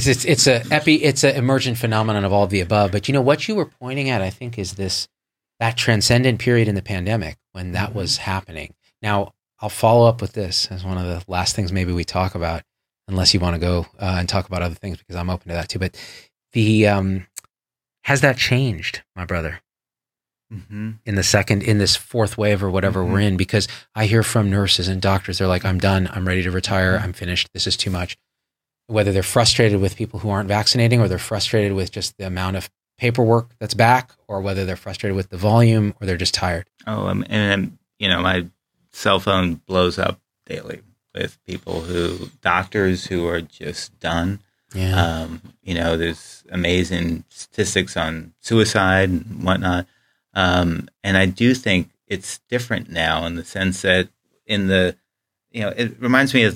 It's an emergent phenomenon of all of the above. But what you were pointing at, I think, is that transcendent period in the pandemic when that was happening. Now, I'll follow up with this as one of the last things maybe we talk about, unless you want to go and talk about other things, because I'm open to that too. But has that changed, my brother? Mm-hmm. In this fourth wave or whatever we're in, because I hear from nurses and doctors, they're like, I'm done. I'm ready to retire. I'm finished. This is too much. Whether they're frustrated with people who aren't vaccinating, or they're frustrated with just the amount of paperwork that's back, or whether they're frustrated with the volume, or they're just tired. And my cell phone blows up daily with doctors who are just done. Yeah. There's amazing statistics on suicide and whatnot. And I do think it's different now in the sense that it reminds me of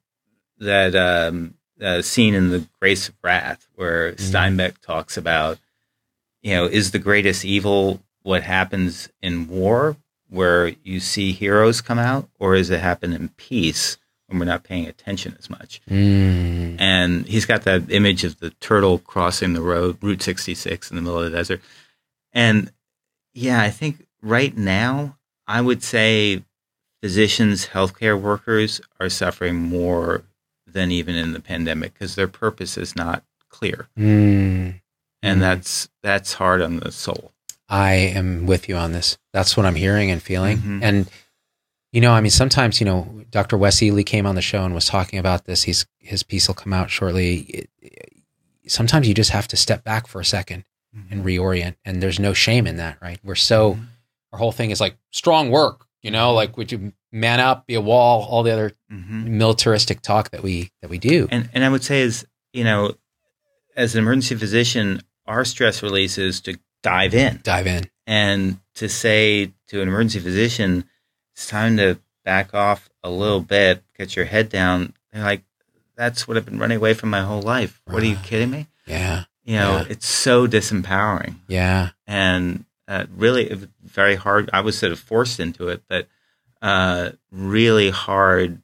that scene in The Grace of Wrath where Steinbeck talks about, is the greatest evil what happens in war where you see heroes come out, or does it happen in peace when we're not paying attention as much? And he's got that image of the turtle crossing the road, Route 66 in the middle of the desert. And yeah, I think right now, I would say physicians, healthcare workers are suffering more than even in the pandemic because their purpose is not clear. And that's hard on the soul. I am with you on this. That's what I'm hearing and feeling. Mhm. And, you know, I mean, sometimes, you know, Dr. Wes Ely came on the show and was talking about this. His piece will come out shortly. Sometimes you just have to step back for a second and reorient. And there's no shame in that, right? Our whole thing is like strong work, you know, like would you man up, be a wall, all the other militaristic talk that we do. And I would say is, you know, as an emergency physician, our stress release is to dive in. And to say to an emergency physician, it's time to back off a little bit, get your head down. They're like, that's what I've been running away from my whole life. What are you kidding me? Yeah. You know, it's so disempowering. Yeah. And really very hard. I was sort of forced into it, but really hard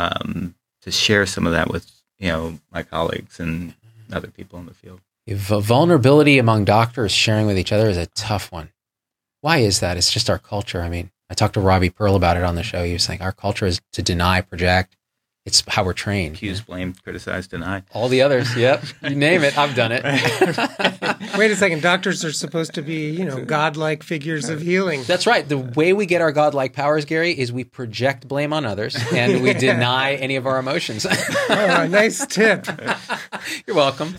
to share some of that with, you know, my colleagues and other people in the field. Vulnerability among doctors sharing with each other is a tough one. Why is that? It's just our culture. I mean, I talked to Robbie Pearl about it on the show. He was saying our culture is to deny, project. It's how we're trained. Accuse, blame, criticize, deny. All the others. Yep. You name it. I've done it. Wait a second. Doctors are supposed to be, you know, godlike figures of healing. That's right. The way we get our godlike powers, Gary, is we project blame on others and we deny any of our emotions. Oh, nice tip. You're welcome.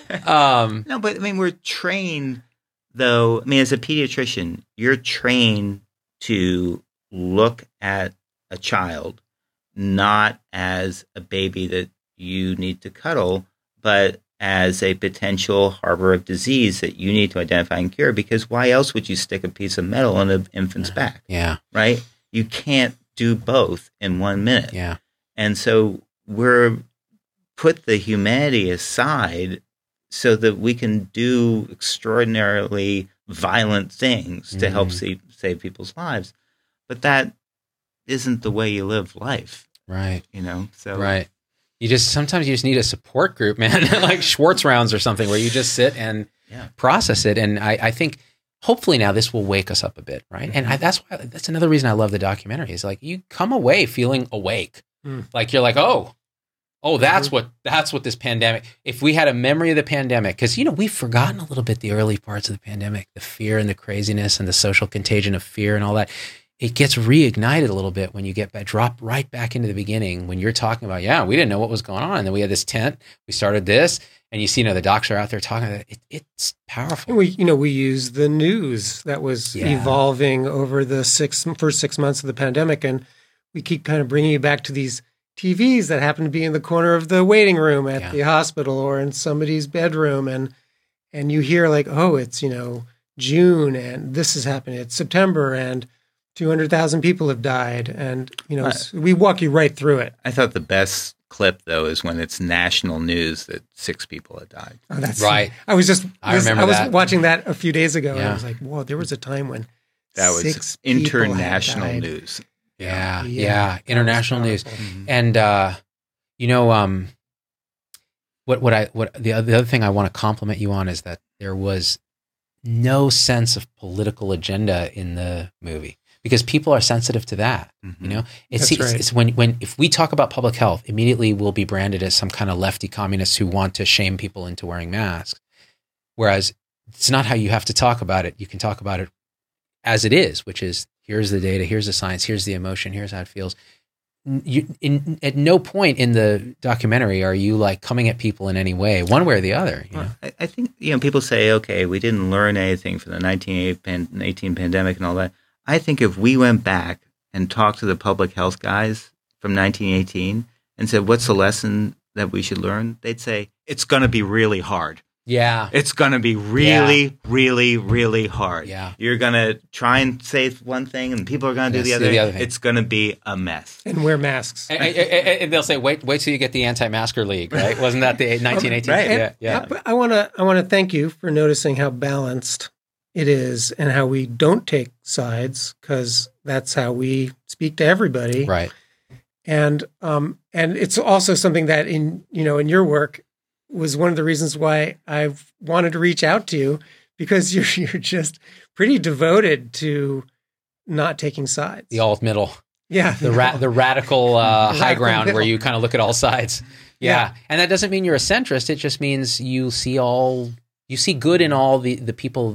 No, but I mean, we're trained, though. I mean, as a pediatrician, you're trained to look at a child not as a baby that you need to cuddle, but as a potential harbor of disease that you need to identify and cure, because why else would you stick a piece of metal on an infant's back? Yeah. Right? You can't do both in 1 minute. Yeah. And so we're put the humanity aside so that we can do extraordinarily violent things to help save people's lives. But that isn't the way you live life. Right. You know, so. Right. Sometimes you just need a support group, man, like Schwartz rounds or something where you just sit and process it. And I think hopefully now this will wake us up a bit. Right. And that's another reason I love the documentary is like you come away feeling awake. Like you're like, oh, that's what this pandemic, if we had a memory of the pandemic, because, you know, we've forgotten a little bit the early parts of the pandemic, the fear and the craziness and the social contagion of fear and all that. It gets reignited a little bit when you drop right back into the beginning when you're talking about, we didn't know what was going on. And then we had this tent, we started this, and you see, you know, the docs are out there talking about it. It's powerful. And we use the news that was evolving over the first 6 months of the pandemic. And we keep kind of bringing you back to these TVs that happen to be in the corner of the waiting room at the hospital or in somebody's bedroom. And you hear like, oh, it's, you know, June and this is happening. It's September and 200,000 people have died. And, you know, we walk you right through it. I thought the best clip, though, is when it's national news that 6 people had died. Oh, that's right. I was that. watching that a few days ago and I was like, whoa, there was a time when that was international news. Yeah. International news. And, you know, the other thing I want to compliment you on is that there was no sense of political agenda in the movie because people are sensitive to that. You know, it's when if we talk about public health, immediately we'll be branded as some kind of lefty communists who want to shame people into wearing masks. Whereas it's not how you have to talk about it. You can talk about it as it is, which is here's the data, here's the science, here's the emotion, here's how it feels. At no point in the documentary are you like coming at people in any way, one way or the other. You know? I think, you know, people say, okay, we didn't learn anything from the 1918 pandemic and all that. I think if we went back and talked to the public health guys from 1918 and said, what's the lesson that we should learn? They'd say, it's going to be really hard. Yeah. It's going to be really, really, really hard. Yeah. You're going to try and say one thing and people are going to do the other thing. It's going to be a mess. And wear masks. And they'll say, wait till you get the anti-masker league, right? Wasn't that the 1918? Right. Yeah. I want to thank you for noticing how balanced it is and how we don't take sides because that's how we speak to everybody. Right. And it's also something that in your work was one of the reasons why I've wanted to reach out to you because you're just pretty devoted to not taking sides. The alt middle. Yeah. The radical high ground where you kind of look at all sides. Yeah. And that doesn't mean you're a centrist. It just means you see good in all the people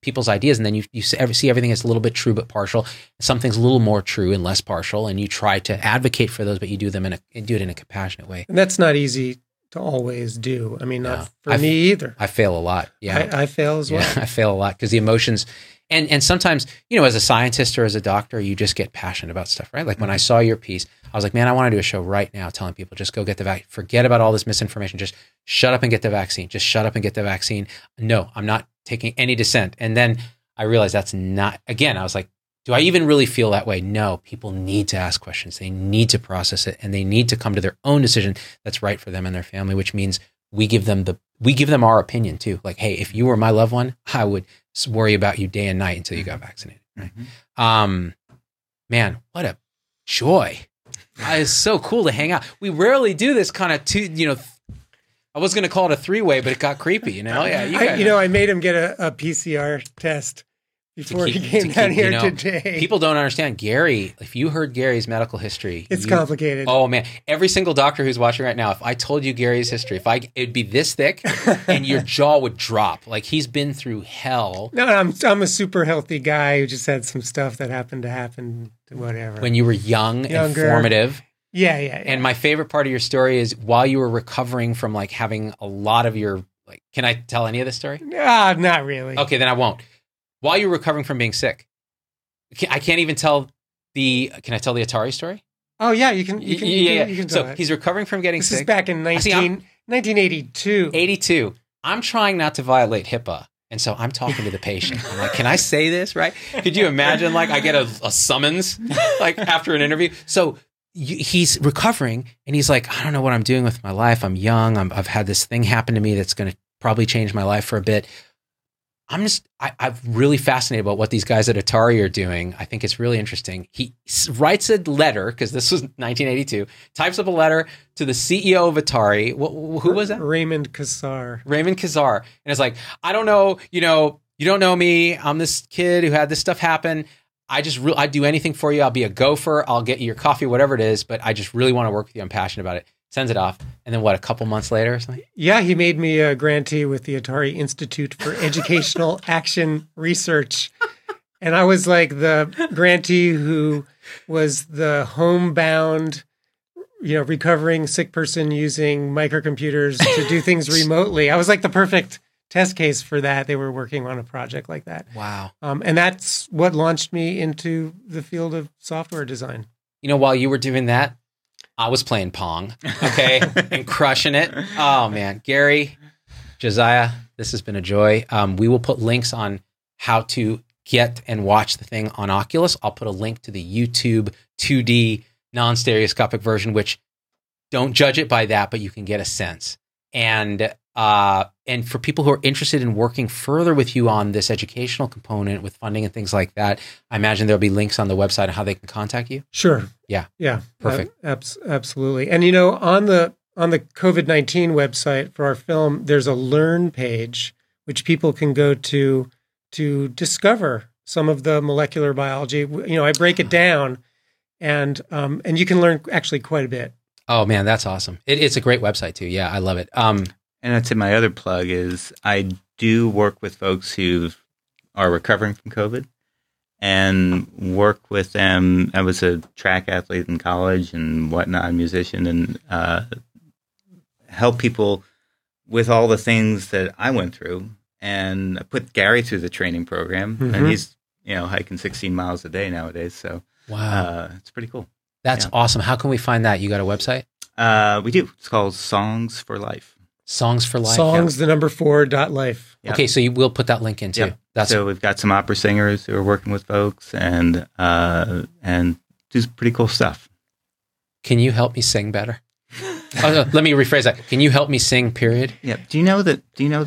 people's ideas, and then you see everything as a little bit true but partial. Something's a little more true and less partial, and you try to advocate for those, but you do them do it in a compassionate way. And that's not easy to always do. I mean, not for me either. I fail a lot. Yeah, I fail as well. Yeah, I fail a lot because the emotions, and sometimes, as a scientist or as a doctor, you just get passionate about stuff, right? Like when I saw your piece, I was like, man, I want to do a show right now telling people, just go get the vaccine. Forget about all this misinformation. Just shut up and get the vaccine. Just shut up and get the vaccine. No, I'm not taking any dissent. And then I realized that's not, again, I was like, do I even really feel that way? No, people need to ask questions. They need to process it, and they need to come to their own decision that's right for them and their family, which means we give them our opinion too. Like, hey, if you were my loved one, I would worry about you day and night until you got vaccinated. Right? Mm-hmm. Man, what a joy. It's so cool to hang out. We rarely do this kind of I was going to call it a three-way, but it got creepy, Yeah, I made him get a PCR test before he came down here today. People don't understand Gary. If you heard Gary's medical history, it's complicated. Oh man, every single doctor who's watching right now, if I told you Gary's history, it'd be this thick, and your jaw would drop. Like he's been through hell. No, I'm a super healthy guy who just had some stuff that happened to happen. Whatever. When you were younger, informative. Yeah. And my favorite part of your story is while you were recovering from like having a lot of your can I tell any of this story? Not really. Okay, then I won't. While you were recovering from being sick, I can't even tell can I tell the Atari story? Oh yeah, you can. You can so he's recovering from getting sick. This is back in 1982. 82. I'm trying not to violate HIPAA. And so I'm talking to the patient. I'm like, can I say this, right? Could you imagine, like, I get a summons, like, after an interview? So he's recovering, and he's like, I don't know what I'm doing with my life. I'm young. I've had this thing happen to me that's going to probably change my life for a bit. I'm really fascinated about what these guys at Atari are doing. I think it's really interesting. He writes a letter, because this was 1982, types up a letter to the CEO of Atari. Who was that? Raymond Kassar. And it's like, I don't know, you don't know me. I'm this kid who had this stuff happen. I'd do anything for you. I'll be a gopher. I'll get you your coffee, whatever it is, but I just really want to work with you. I'm passionate about it. Sends it off. And then a couple months later or something? Yeah, he made me a grantee with the Atari Institute for Educational Action Research. And I was like the grantee who was the homebound, recovering sick person using microcomputers to do things remotely. I was like the perfect test case for that. They were working on a project like that. Wow. And that's what launched me into the field of software design. While you were doing that, I was playing Pong, okay, and crushing it. Oh, man. Gary, Josiah, this has been a joy. We will put links on how to get and watch the thing on Oculus. I'll put a link to the YouTube 2D non-stereoscopic version, which don't judge it by that, but you can get a sense. And for people who are interested in working further with you on this educational component with funding and things like that, I imagine there'll be links on the website on how they can contact you. Sure. Yeah. Perfect. Absolutely. And on the COVID-19 website for our film, there's a learn page which people can go to discover some of the molecular biology. I break it down, and you can learn actually quite a bit. Oh man, that's awesome. It's a great website too. Yeah, I love it. And that's my other plug is I do work with folks who are recovering from COVID and work with them. I was a track athlete in college and whatnot, musician, and help people with all the things that I went through. And I put Gary through the training program, and he's hiking 16 miles a day nowadays. So wow, it's pretty cool. That's awesome. How can we find that? You got a website? We do. It's called Songs for Life. Songs for Life. Songs, the number 4.life. Yep. Okay, so you will put that link in too. Yep. So we've got some opera singers who are working with folks and do some pretty cool stuff. Can you help me sing better? Let me rephrase that. Can you help me sing, period? Yeah. Do you know that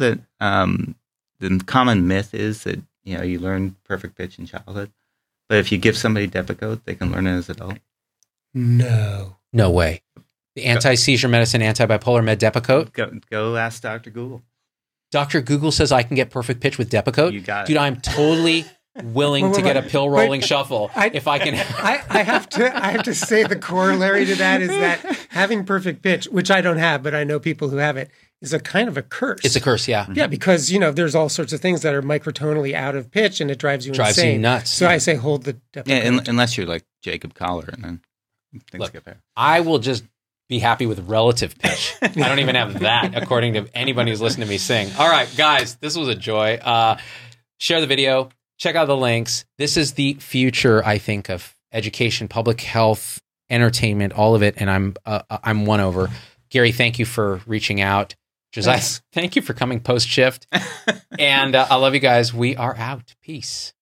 the common myth is that, you learn perfect pitch in childhood, but if you give somebody Depakote, they can learn it as an adult? No way. The anti-seizure medicine, anti-bipolar med Depakote? Go ask Dr. Google. Dr. Google says I can get perfect pitch with Depakote? You got it. Dude, I'm totally willing to get a pill rolling shuffle. If I can, I have to say the corollary to that is that having perfect pitch, which I don't have, but I know people who have it, is a kind of a curse. It's a curse, yeah. Yeah, because there's all sorts of things that are microtonally out of pitch, and it drives you insane. You nuts. So I say hold the depth. Yeah, unless you're like Jacob Collar, and then things get better. I will just be happy with relative pitch. I don't even have that, according to anybody who's listening to me sing. All right, guys, this was a joy. Share the video. Check out the links. This is the future, I think, of education, public health, entertainment, all of it, and I'm won over. Gary, thank you for reaching out. Josiah, thank you for coming post-shift. And I love you guys. We are out. Peace.